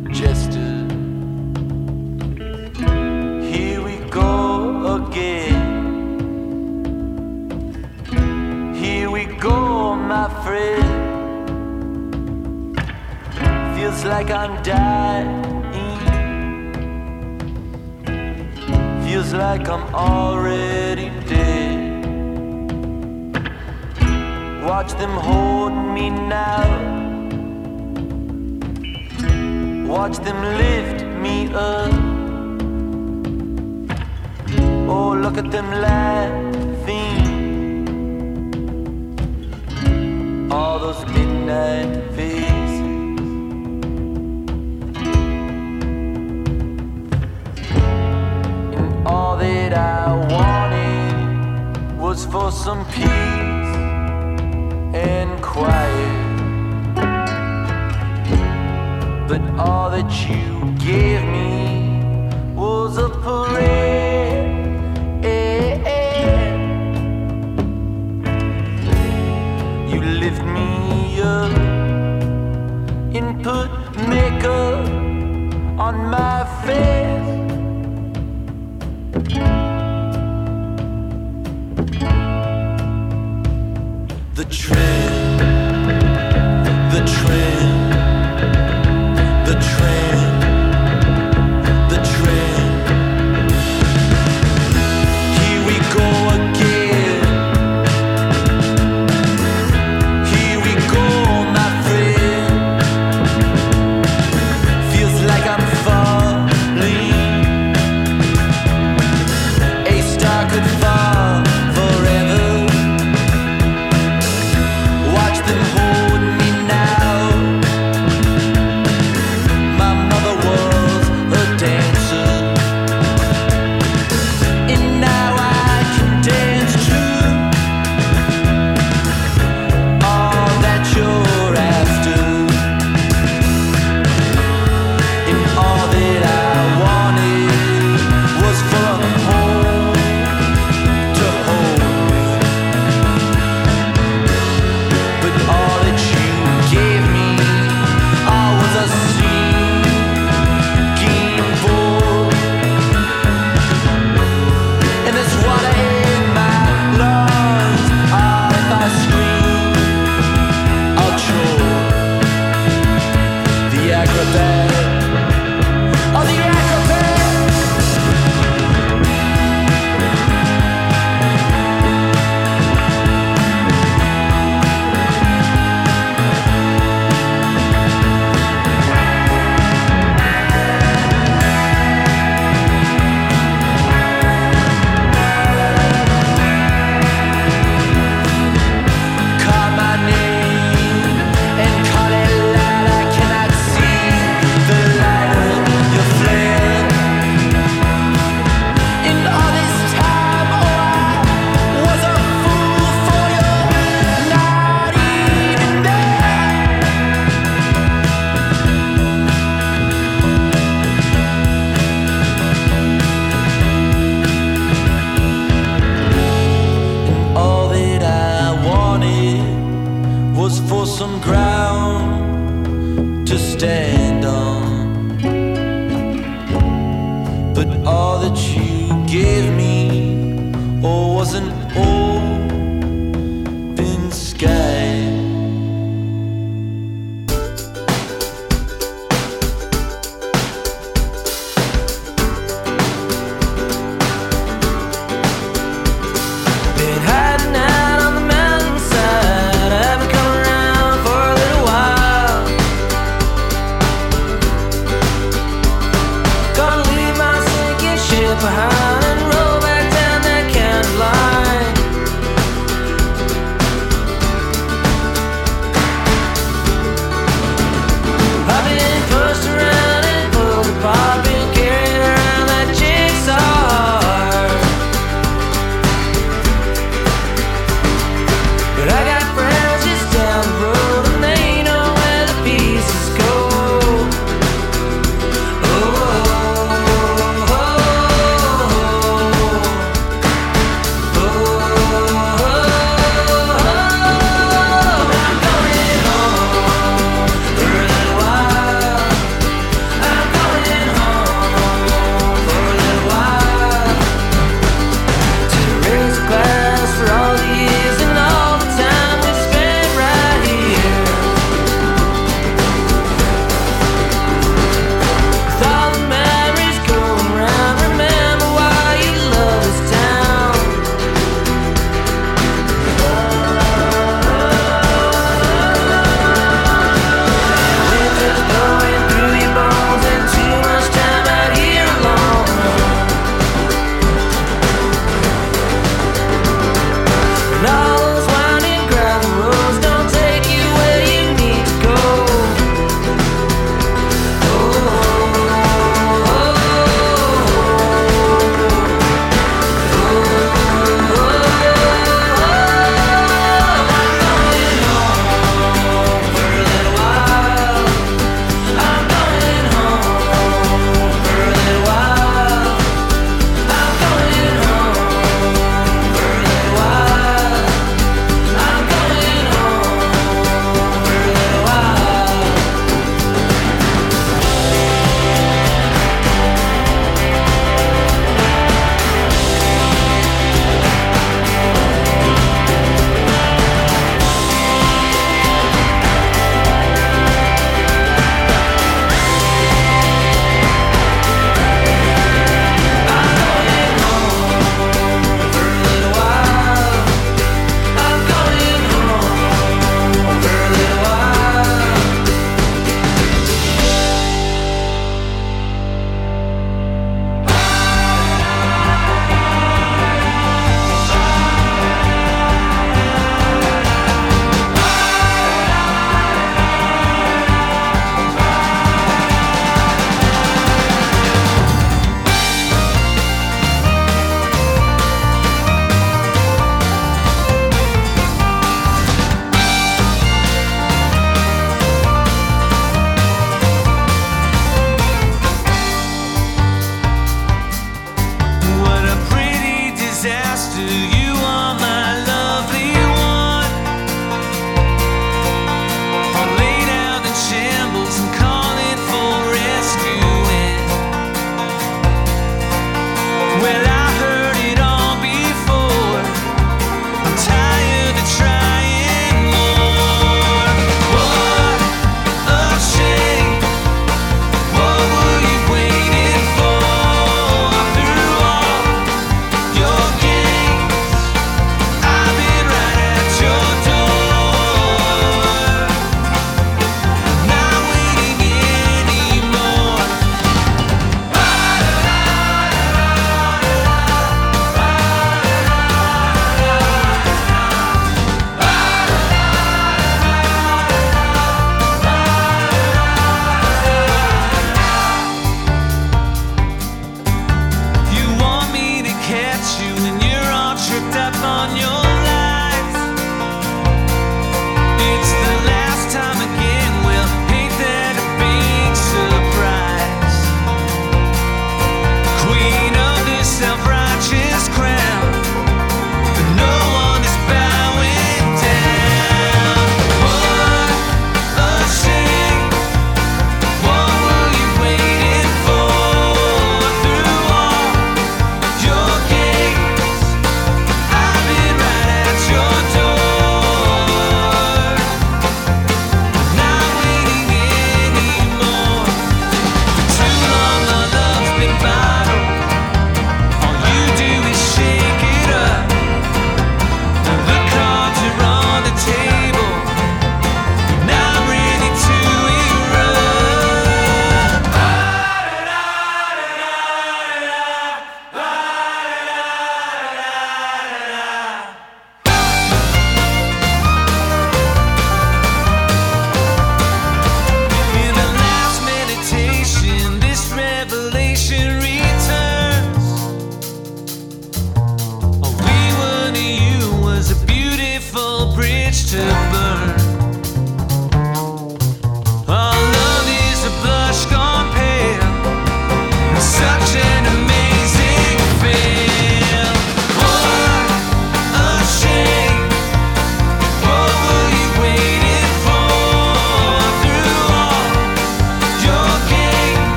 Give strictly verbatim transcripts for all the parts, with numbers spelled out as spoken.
jester. Here we go again. Here we go, my friend. Feels like I'm dying. Feels like I'm already dead. Watch them hold me now. Watch them lift me up. Oh, look at them laughing. All those midnight faces. And all that I wanted was for some peace and quiet. But all that you gave me was a parade. You lift me up and put makeup on my face. The trend, the trend, the trend, the trend. Here we go again. Here we go, my friend. Feels like I'm falling. A star could fall forever. Watch them hold me now. My mother was a dancer, and now I can dance too. All that you're after, and all that I wanted was from home to home. But all that you gave me, I was a sinking boy. And there's water in my lungs. Oh, if I scream, I'll choke. The acrobat, oh, the acrobat. Call my name and call it loud. I cannot see the light of your flare. In all this time, oh, I was a fool for you, not even there. And all that I wanted was for some ground to stand on. But all that you gave me, oh, was an open sky. Been hiding out on the mountainside. I haven't come around for a little while. Gonna leave my sinking ship behind and roll back down that county line. I've been pushed around and pulled apart, been carried around that jigsaw. But I got friends just down the road and they know where the pieces go. Oh, oh, oh, oh.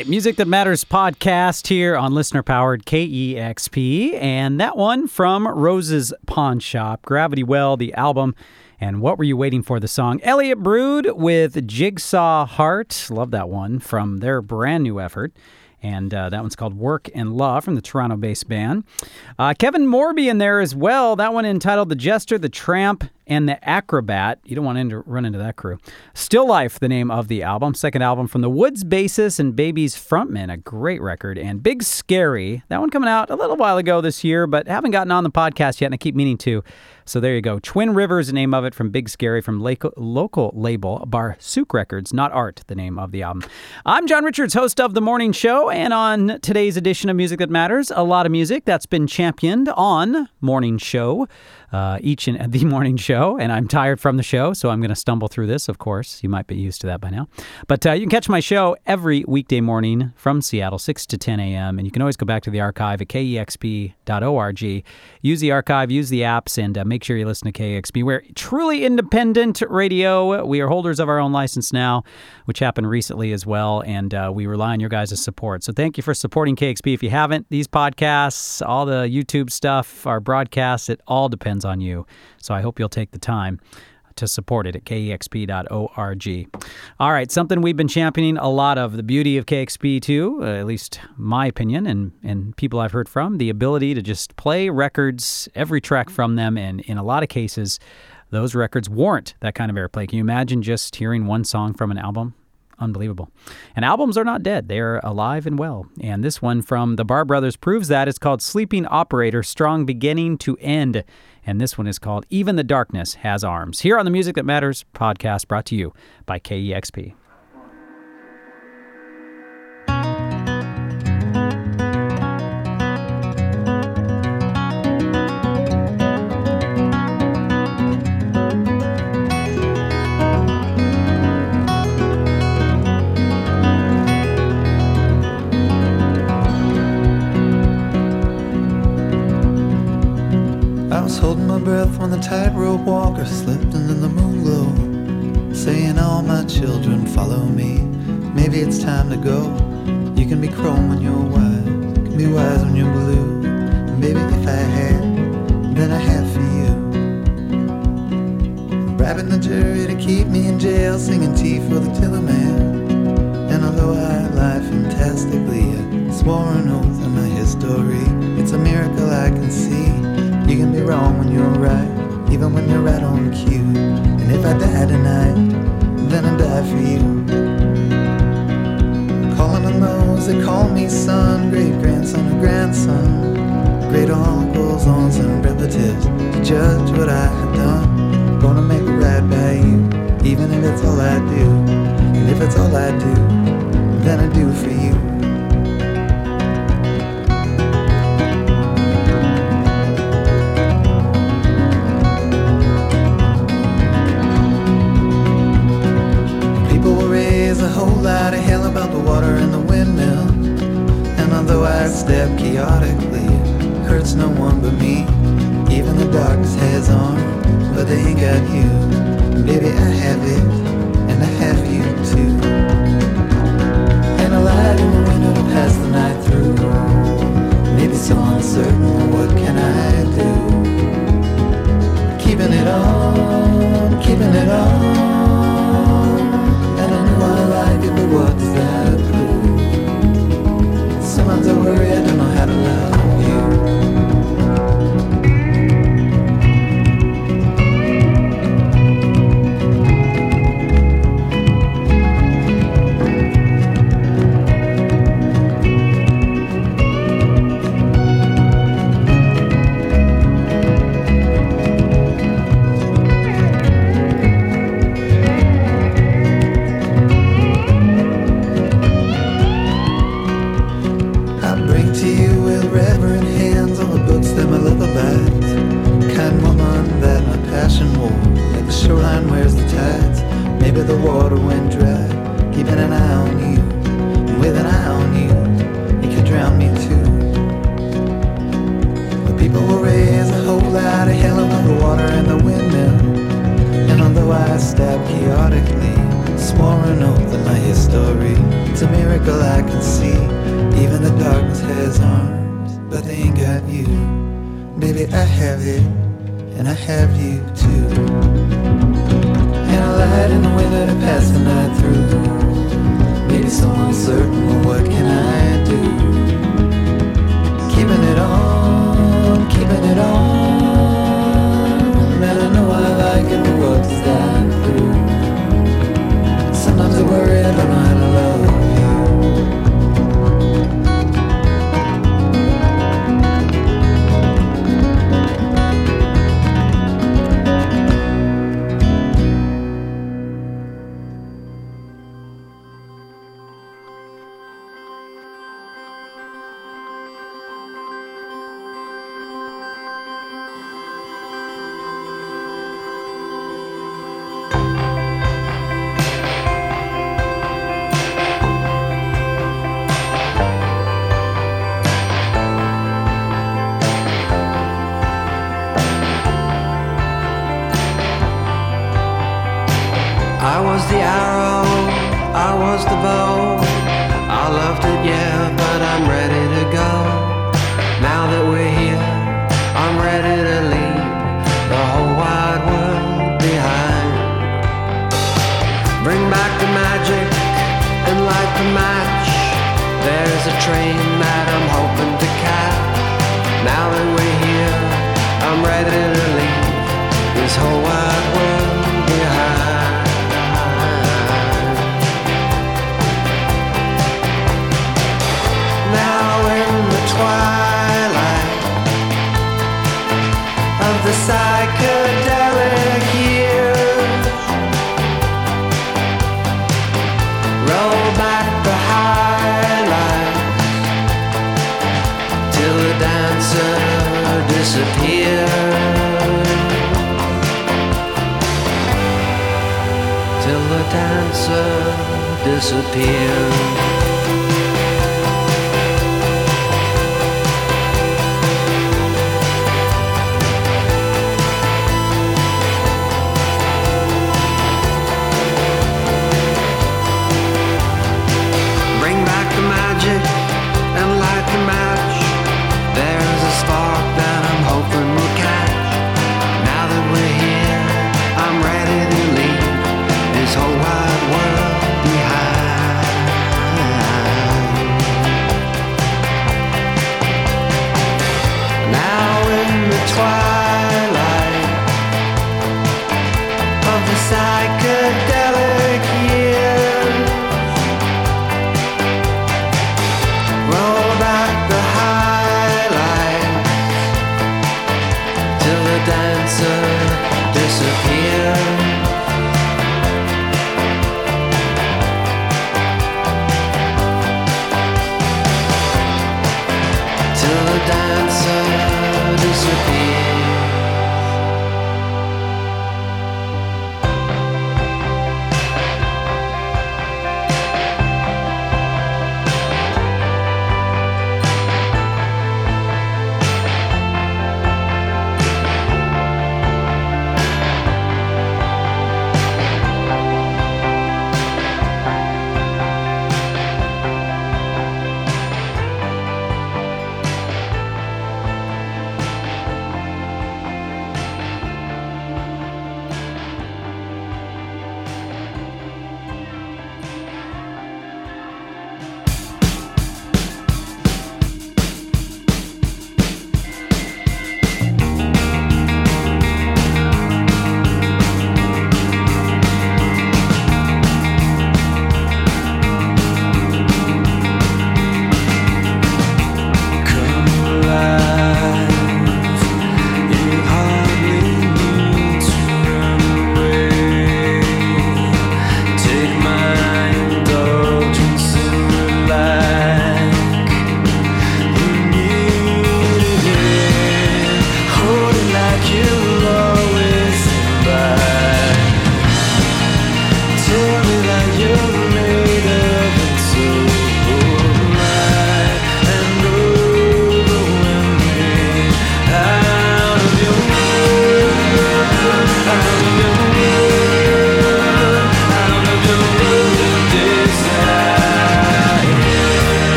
right, Music That Matters podcast here on listener-powered K E X P, and that one from Rose's Pawn Shop, Gravity Well, the album, and What Were You Waiting For, the song. Elliot Brood with Jigsaw Heart, love that one, from their brand new effort. And uh, that one's called Work and Love from the Toronto-based band. Uh, Kevin Morby in there as well. That one entitled The Jester, the Tramp, and the Acrobat. You don't want to run into that crew. Still Life, the name of the album. Second album from the Woods bassist and Baby's frontman. A great record. And Big Scary. That one coming out a little while ago this year, but haven't gotten on the podcast yet, and I keep meaning to. So there you go. Twin Rivers, the name of it, from Big Scary, from local, local label Barsuk Records, Not Art, the name of the album. I'm John Richards, host of The Morning Show, and on today's edition of Music That Matters, a lot of music that's been championed on Morning Show, uh, each and the Morning Show, and I'm tired from the show, so I'm going to stumble through this, of course. You might be used to that by now. But uh, you can catch my show every weekday morning from Seattle, six to ten a.m., and you can always go back to the archive at K E X P dot org. Use the archive, use the apps, and uh, make sure you listen to K E X P. We're truly independent radio. We are holders of our own license now, which happened recently as well, and uh, we rely on your guys' support. So thank you for supporting K E X P. If you haven't, these podcasts, all the YouTube stuff, our broadcasts, it all depends on you. So I hope you'll take the time to support it at K E X P dot org. All right, something we've been championing a lot of, the beauty of K E X P too, uh, at least my opinion and, and people I've heard from, the ability to just play records, every track from them, and in a lot of cases, those records warrant that kind of airplay. Can you imagine just hearing one song from an album? Unbelievable. And albums are not dead. They are alive and well. And this one from the Barr Brothers proves that. It's called Sleeping Operator, Strong Beginning to End. And this one is called Even the Darkness Has Arms. Here on the Music That Matters podcast, brought to you by K E X P. I was holding my breath when the tightrope walker slipped into the moon glow, saying, all my children follow me. Maybe it's time to go. You can be chrome when you're wise, you can be wise when you're blue. And maybe if I had, then I had for you. Bribing the jury to keep me in jail, singing tea for the tiller man. And although I lie fantastically, I swore an oath in my history. It's a miracle I can see. You can be wrong when you're right, even when you're right on cue. And if I die tonight, then I die for you. Calling on those that call me son, great-grandson or grandson, great uncles, aunts and relatives, to judge what I have done. Gonna make it right by you, even if it's all I do. And if it's all I do, then I do for you. A whole lot of hell about the water and the windmill. And although I step chaotically, it hurts no one but me. Even the darkness has arms, but they ain't got you. And baby, I have it, and I have you too. And I lied in the window to pass the night through. Maybe so uncertain, what can I do? Keeping it on, keeping it on. I like it, but what does that do? Sometimes I worry I don't know how to love you. The water went dry, keeping an eye on you. And with an eye on you, it could drown me too. But people will raise a whole lot of hell above the water and the windmill. And although I stab chaotically, swore an oath in my history. It's a miracle I can see. Even the darkness has arms, but they ain't got you. Baby, I have it, and I have you too. And a light in the window to pass the night through. Maybe so uncertain, well, what can I do? Keeping it on, keeping it on. Man, I know I like it, but what does that prove? Sometimes I worry I don't know how to love you. I was the arrow, I was the bow. I loved it, yeah, but I'm ready to go. Now that we're here, I'm ready to leave the whole wide world behind. Bring back the magic and light the match. There's a train that I'm hoping to catch. Now that we're here, I'm ready to leave this whole wide world behind. Twilight of the psychedelic years, roll back the highlights till the dancer disappears, till the dancer disappears. Psychedelic years, roll back the highlights till the dancer disappears, till the dancer disappears.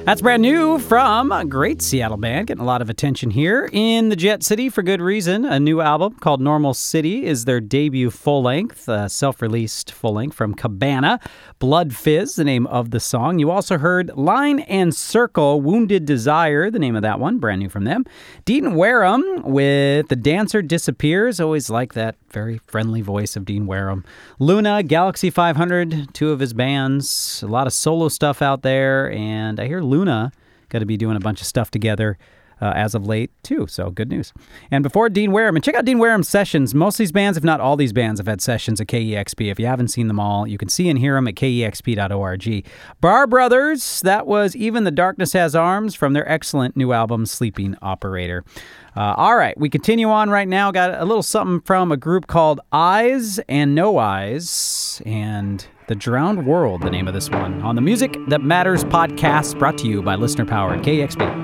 That's brand new from a great Seattle band, getting a lot of attention here in the Jet City for good reason. A new album called Normal City is their debut full-length, uh, self-released full-length from Cabana. Blood Fizz, the name of the song. You also heard Line and Circle, Wounded Desire, the name of that one, brand new from them. Dean Wareham with The Dancer Disappears, always like that very friendly voice of Dean Wareham. Luna, Galaxy five hundred, two of his bands, a lot of solo stuff out there, and I hear Luna got to be doing a bunch of stuff together uh, as of late, too, so good news. And before Dean Wareham, and check out Dean Wareham's sessions. Most of these bands, if not all these bands, have had sessions at K E X P. If you haven't seen them all, you can see and hear them at K E X P dot org. Bar Brothers, that was Even the Darkness Has Arms from their excellent new album, Sleeping Operator. Uh, all right, we continue on right now. Got a little something from a group called Eyes and No Eyes, and The Drowned World, the name of this one, on the Music That Matters podcast, brought to you by Listener Power at K E X P.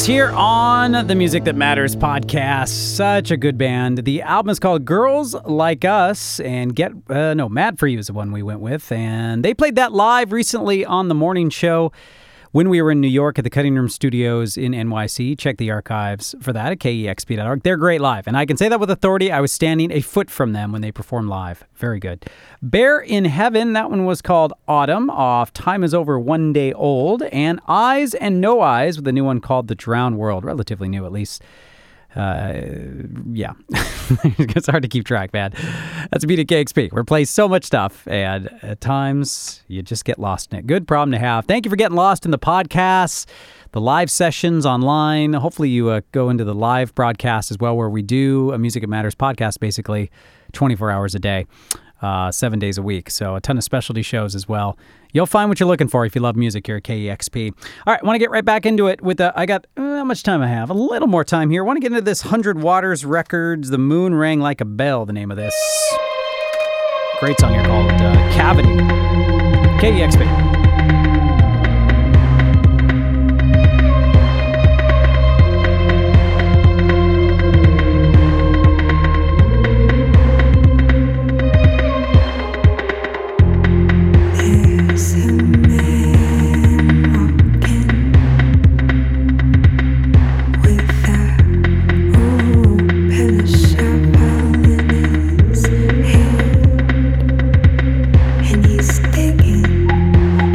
here on the Music That Matters podcast. Such a good band. The album is called Girls Like Us, and Get uh, no Mad For You is the one we went with, and they played that live recently on the morning show when we were in New York at the Cutting Room Studios in N Y C. Check the archives for that at K E X P dot org. They're great live, and I can say that with authority. I was standing a foot from them when they performed live. Very good. Bear in Heaven, that one was called Autumn, off Time Is Over One Day Old, and Eyes and No Eyes with a new one called The Drowned World, relatively new at least. Uh, yeah, it's hard to keep track, man. That's a beat at K X P. We play so much stuff, and at times you just get lost in it. Good problem to have. Thank you for getting lost in the podcasts, the live sessions online. Hopefully you uh, go into the live broadcast as well, where we do a Music That Matters podcast basically twenty-four hours a day, uh, seven days a week. So a ton of specialty shows as well. You'll find what you're looking for if you love music here at K E X P. All right, I want to get right back into it with, uh, I got, uh, how much time I have? A little more time here. I want to get into this one hundred Waters Records, The Moon Rang Like a Bell, the name of this. Great song here called uh, Cavity. K E X P. And he's thinking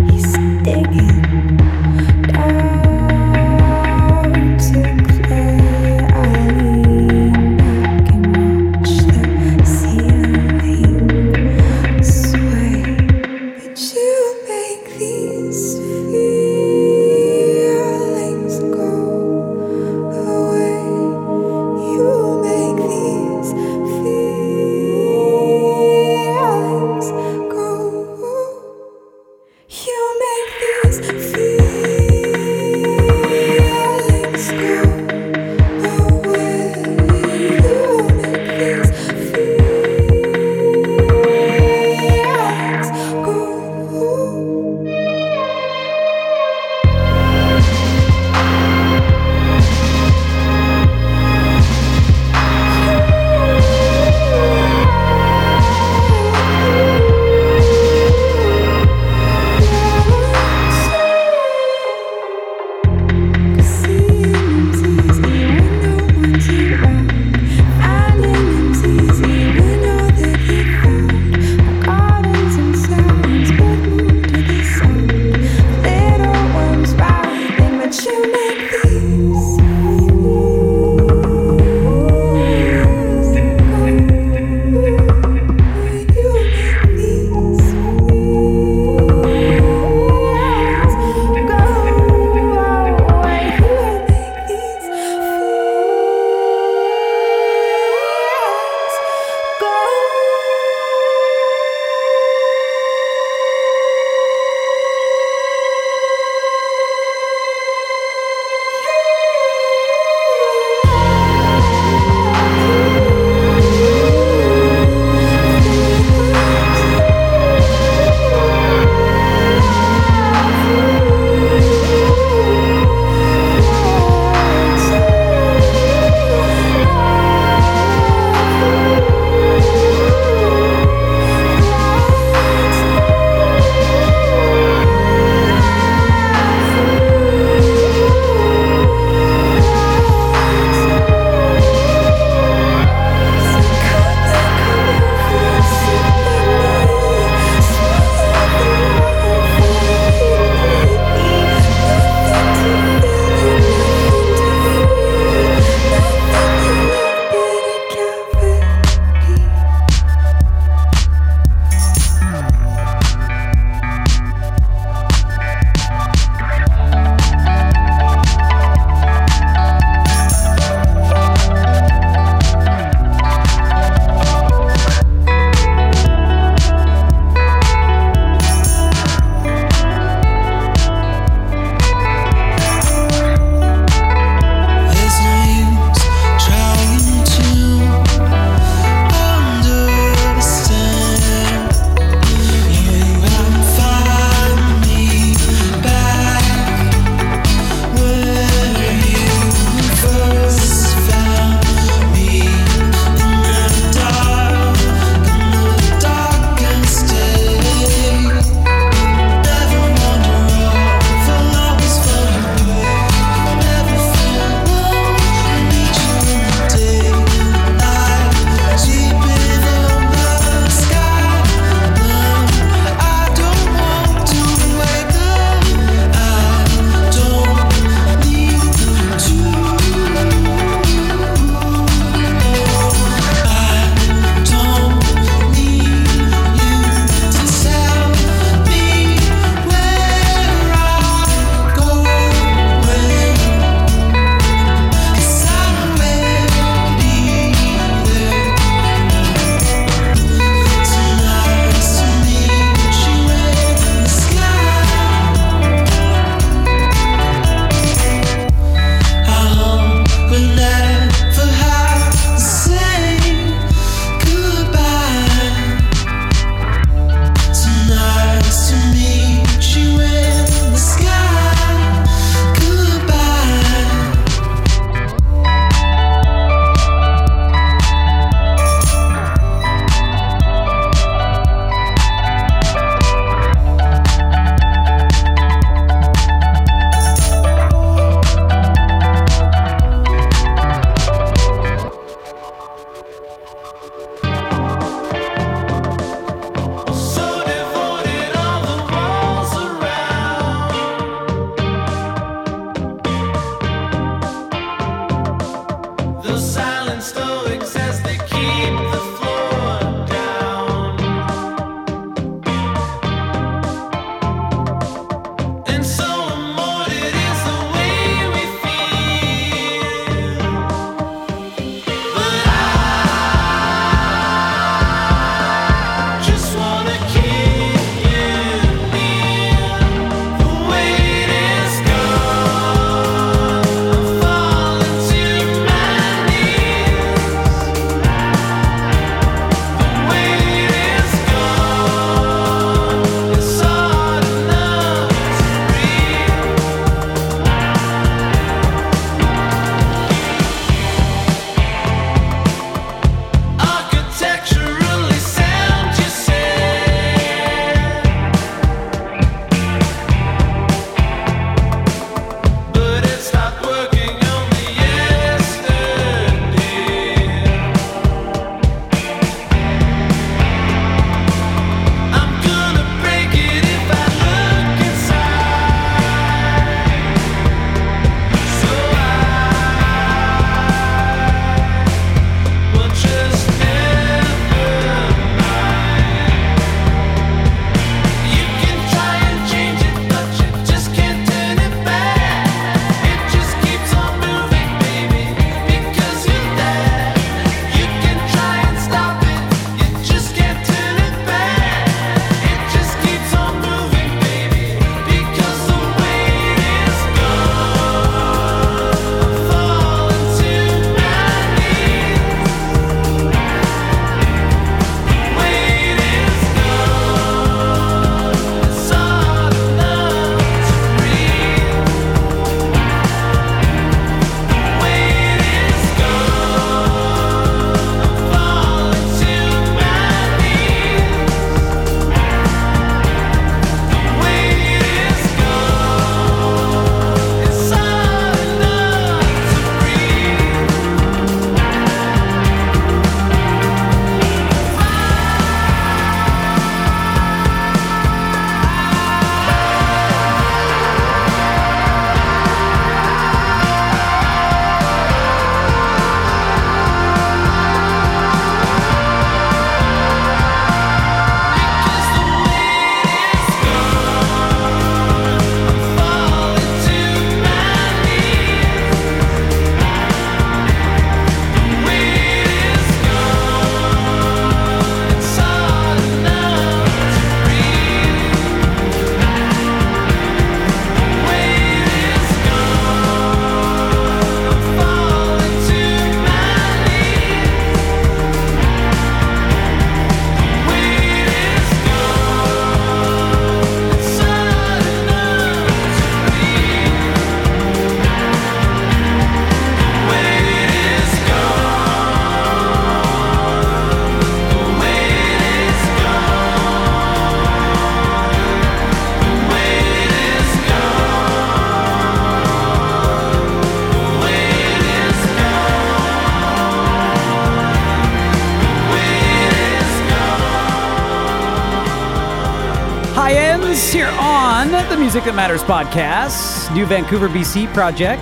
Albums here on the Music That Matters podcast. New Vancouver, B C project.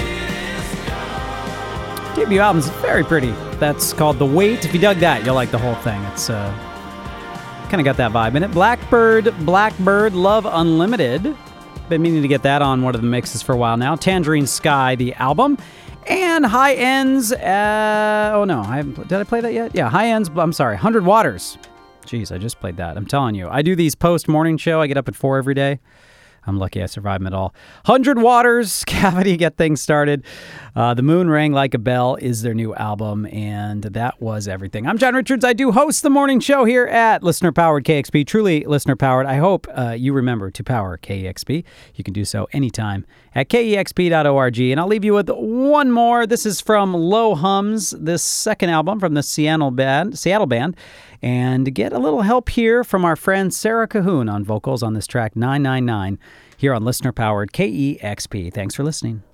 Debut album's very pretty. That's called The Wait. If you dug that, you'll like the whole thing. It's uh, kind of got that vibe in it. Blackbird, Blackbird, Love Unlimited. Been meaning to get that on one of the mixes for a while now. Tangerine Sky, the album. And High Ends, uh, oh no, I haven't, did I play that yet? Yeah, High Ends, I'm sorry, one hundred Waters. Jeez, I just played that. I'm telling you. I do these post-morning show. I get up at four every day. I'm lucky I survived them at all. one hundred Waters, Cavity, get things started. Uh, The Moon Rang Like a Bell is their new album, and that was everything. I'm John Richards. I do host the morning show here at listener-powered K X P. Truly listener-powered. I hope uh, you remember to power K E X P. You can do so anytime at K E X P dot org. And I'll leave you with one more. This is from Low Hums, this second album from the Seattle band, Seattle band. And get a little help here from our friend Sarah Cahoon on vocals on this track nine nine nine here on listener-powered K E X P. Thanks for listening.